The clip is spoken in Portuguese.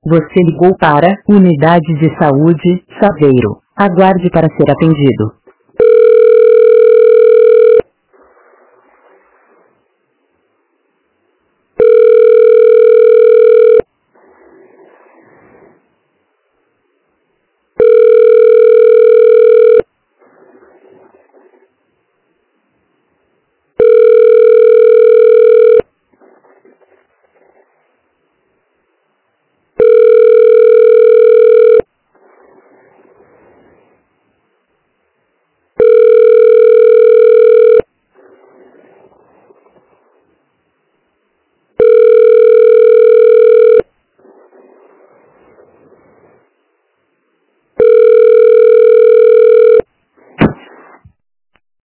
Você ligou para Unidade de Saúde, Saveiro. Aguarde para ser atendido.